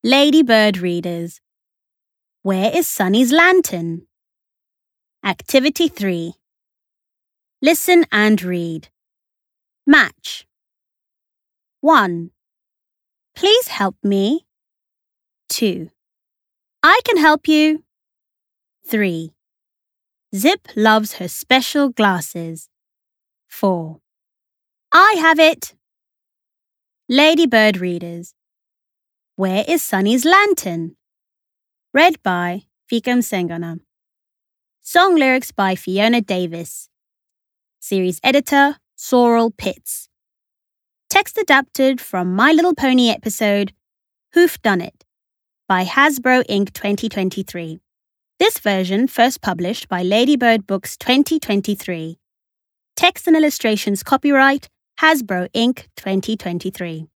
Ladybird readers. Where is Sunny's lantern? Activity 3. Listen and read. Match. 1. Please help me. 2. I can help you. 3. Zip loves her special glasses. 4. I have it. Ladybird readers. Where is Sunny's lantern? Read by Fikam Sengana. Song lyrics by Fiona Davis. Series editor Sorrel Pitts. Text adapted from My Little Pony episode Who've Done It by Hasbro Inc. 2023. This version first published by Ladybird Books 2023. Text and illustrations copyright Hasbro Inc. 2023.